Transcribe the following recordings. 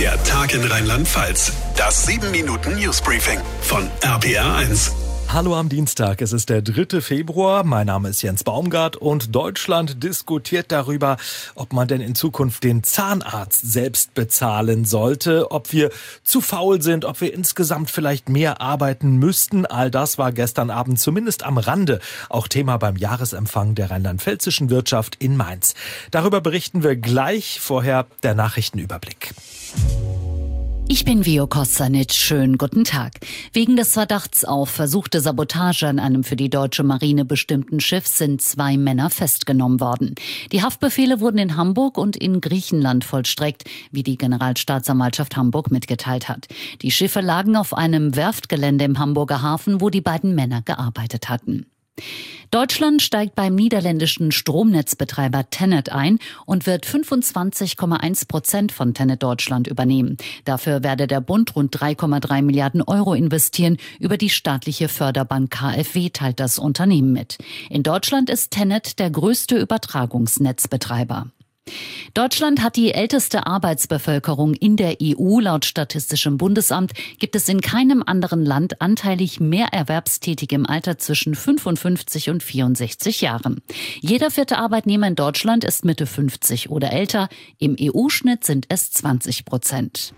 Der Tag in Rheinland-Pfalz. Das 7-Minuten-Newsbriefing von RPR1. Hallo am Dienstag, es ist der 3. Februar, mein Name ist Jens Baumgart und Deutschland diskutiert darüber, ob man denn in Zukunft den Zahnarzt selbst bezahlen sollte, ob wir zu faul sind, ob wir insgesamt vielleicht mehr arbeiten müssten. All das war gestern Abend zumindest am Rande auch Thema beim Jahresempfang der rheinland-pfälzischen Wirtschaft in Mainz. Darüber berichten wir gleich, vorher der Nachrichtenüberblick. Ich bin Vio Kostanic. Schönen guten Tag. Wegen des Verdachts auf versuchte Sabotage an einem für die deutsche Marine bestimmten Schiff sind 2 Männer festgenommen worden. Die Haftbefehle wurden in Hamburg und in Griechenland vollstreckt, wie die Generalstaatsanwaltschaft Hamburg mitgeteilt hat. Die Schiffe lagen auf einem Werftgelände im Hamburger Hafen, wo die beiden Männer gearbeitet hatten. Deutschland steigt beim niederländischen Stromnetzbetreiber TenneT ein und wird 25,1% von TenneT Deutschland übernehmen. Dafür werde der Bund rund 3,3 Milliarden Euro investieren. Über die staatliche Förderbank KfW teilt das Unternehmen mit. In Deutschland ist TenneT der größte Übertragungsnetzbetreiber. Deutschland hat die älteste Arbeitsbevölkerung in der EU. Laut Statistischem Bundesamt gibt es in keinem anderen Land anteilig mehr Erwerbstätige im Alter zwischen 55 und 64 Jahren. Jeder 4. Arbeitnehmer in Deutschland ist Mitte 50 oder älter. Im EU-Schnitt sind es 20%.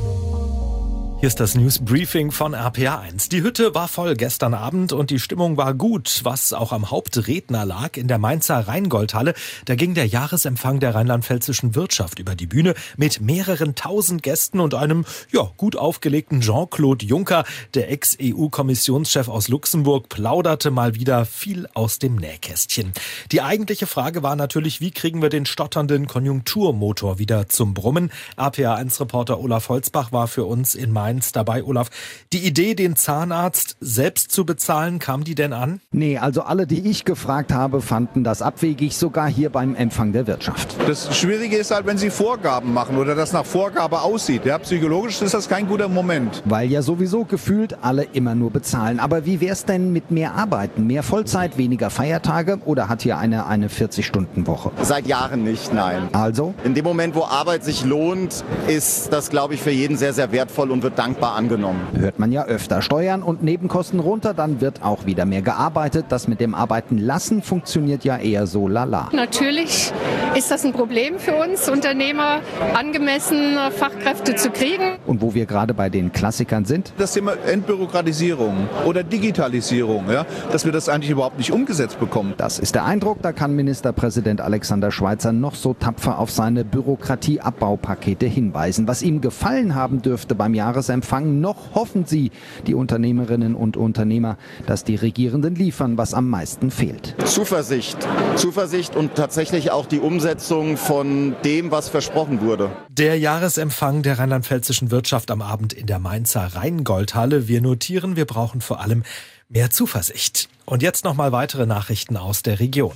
Hier ist das Newsbriefing von RPR1. Die Hütte war voll gestern Abend und die Stimmung war gut, was auch am Hauptredner lag in der Mainzer Rheingoldhalle. Da ging der Jahresempfang der rheinland-pfälzischen Wirtschaft über die Bühne mit mehreren tausend Gästen und einem gut aufgelegten Jean-Claude Juncker. Der Ex-EU-Kommissionschef aus Luxemburg plauderte mal wieder viel aus dem Nähkästchen. Die eigentliche Frage war natürlich, wie kriegen wir den stotternden Konjunkturmotor wieder zum Brummen? RPR1-Reporter Olaf Holzbach war für uns in Mainz dabei. Olaf, die Idee, den Zahnarzt selbst zu bezahlen, kam die denn an? Nee, also alle, die ich gefragt habe, fanden das abwegig, sogar hier beim Empfang der Wirtschaft. Das Schwierige ist halt, wenn Sie Vorgaben machen oder das nach Vorgabe aussieht. Ja, psychologisch ist das kein guter Moment. Weil ja sowieso gefühlt alle immer nur bezahlen. Aber wie wär's denn mit mehr Arbeiten? Mehr Vollzeit, weniger Feiertage oder hat hier eine 40-Stunden-Woche? Seit Jahren nicht, nein. Also? In dem Moment, wo Arbeit sich lohnt, ist das, glaube ich, für jeden sehr, sehr wertvoll und wird dankbar angenommen. Hört man ja öfter. Steuern und Nebenkosten runter, dann wird auch wieder mehr gearbeitet. Das mit dem Arbeiten lassen funktioniert ja eher so lala. Natürlich ist das ein Problem für uns Unternehmer, angemessen Fachkräfte zu kriegen. Und wo wir gerade bei den Klassikern sind? Das Thema Entbürokratisierung oder Digitalisierung, ja, dass wir das eigentlich überhaupt nicht umgesetzt bekommen. Das ist der Eindruck, da kann Ministerpräsident Alexander Schweitzer noch so tapfer auf seine Bürokratieabbaupakete hinweisen. Was ihm gefallen haben dürfte beim Jahresempfang, noch hoffen sie, die Unternehmerinnen und Unternehmer, dass die Regierenden liefern, was am meisten fehlt. Zuversicht und tatsächlich auch die Umsetzung von dem, was versprochen wurde. Der Jahresempfang der rheinland-pfälzischen Wirtschaft am Abend in der Mainzer Rheingoldhalle. Wir notieren, wir brauchen vor allem mehr Zuversicht. Und jetzt nochmal weitere Nachrichten aus der Region.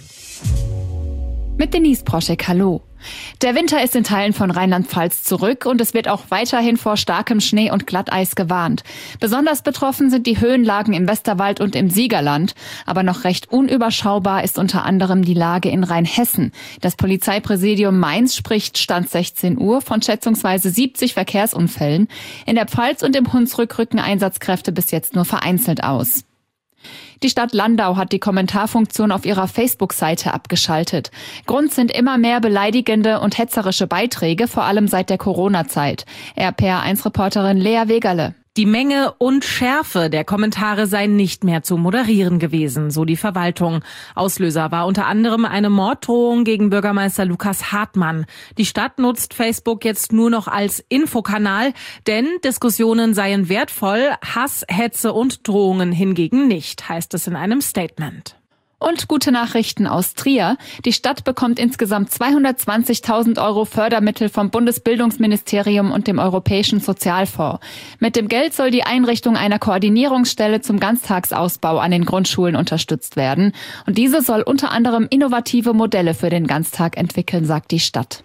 Mit Denise Proschek, hallo. Der Winter ist in Teilen von Rheinland-Pfalz zurück und es wird auch weiterhin vor starkem Schnee und Glatteis gewarnt. Besonders betroffen sind die Höhenlagen im Westerwald und im Siegerland. Aber noch recht unüberschaubar ist unter anderem die Lage in Rheinhessen. Das Polizeipräsidium Mainz spricht Stand 16 Uhr von schätzungsweise 70 Verkehrsunfällen. In der Pfalz und im Hunsrück rücken Einsatzkräfte bis jetzt nur vereinzelt aus. Die Stadt Landau hat die Kommentarfunktion auf ihrer Facebook-Seite abgeschaltet. Grund sind immer mehr beleidigende und hetzerische Beiträge, vor allem seit der Corona-Zeit. RPR1-Reporterin Lea Wegerle. Die Menge und Schärfe der Kommentare seien nicht mehr zu moderieren gewesen, so die Verwaltung. Auslöser war unter anderem eine Morddrohung gegen Bürgermeister Lukas Hartmann. Die Stadt nutzt Facebook jetzt nur noch als Infokanal, denn Diskussionen seien wertvoll, Hass, Hetze und Drohungen hingegen nicht, heißt es in einem Statement. Und gute Nachrichten aus Trier. Die Stadt bekommt insgesamt 220.000 Euro Fördermittel vom Bundesbildungsministerium und dem Europäischen Sozialfonds. Mit dem Geld soll die Einrichtung einer Koordinierungsstelle zum Ganztagsausbau an den Grundschulen unterstützt werden. Und diese soll unter anderem innovative Modelle für den Ganztag entwickeln, sagt die Stadt.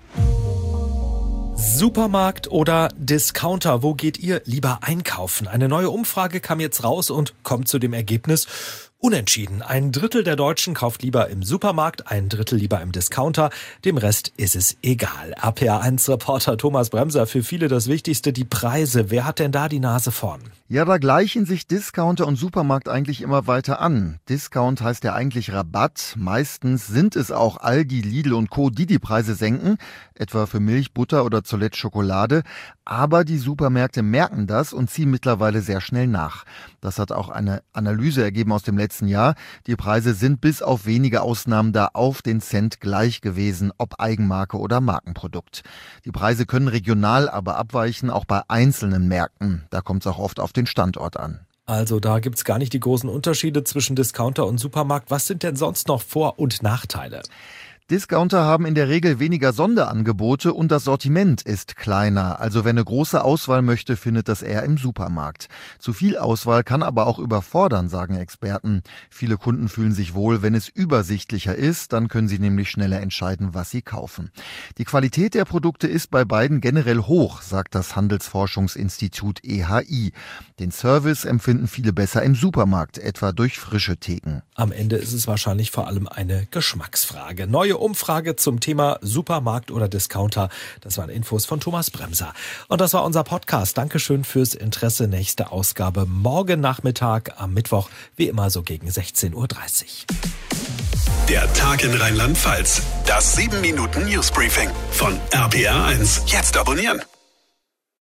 Supermarkt oder Discounter, wo geht ihr lieber einkaufen? Eine neue Umfrage kam jetzt raus und kommt zu dem Ergebnis, Unentschieden. Ein Drittel der Deutschen kauft lieber im Supermarkt, ein Drittel lieber im Discounter. Dem Rest ist es egal. RPA1-Reporter Thomas Bremser, für viele das Wichtigste, die Preise. Wer hat denn da die Nase vorn? Ja, da gleichen sich Discounter und Supermarkt eigentlich immer weiter an. Discount heißt ja eigentlich Rabatt. Meistens sind es auch Aldi, Lidl und Co., die Preise senken, etwa für Milch, Butter oder zuletzt Schokolade. Aber die Supermärkte merken das und ziehen mittlerweile sehr schnell nach. Das hat auch eine Analyse ergeben aus dem letzten Jahr. Die Preise sind bis auf wenige Ausnahmen da auf den Cent gleich gewesen, ob Eigenmarke oder Markenprodukt. Die Preise können regional aber abweichen, auch bei einzelnen Märkten. Da kommt es auch oft auf den Standort an. Also da gibt's gar nicht die großen Unterschiede zwischen Discounter und Supermarkt. Was sind denn sonst noch Vor- und Nachteile? Discounter haben in der Regel weniger Sonderangebote und das Sortiment ist kleiner. Also wer eine große Auswahl möchte, findet das eher im Supermarkt. Zu viel Auswahl kann aber auch überfordern, sagen Experten. Viele Kunden fühlen sich wohl, wenn es übersichtlicher ist. Dann können sie nämlich schneller entscheiden, was sie kaufen. Die Qualität der Produkte ist bei beiden generell hoch, sagt das Handelsforschungsinstitut EHI. Den Service empfinden viele besser im Supermarkt, etwa durch frische Theken. Am Ende ist es wahrscheinlich vor allem eine Geschmacksfrage. Neue Umfrage zum Thema Supermarkt oder Discounter. Das waren Infos von Thomas Bremser. Und das war unser Podcast. Dankeschön fürs Interesse. Nächste Ausgabe morgen Nachmittag am Mittwoch, wie immer so gegen 16:30 Uhr. Der Tag in Rheinland-Pfalz. Das 7-Minuten-Newsbriefing von RPA1. Jetzt abonnieren.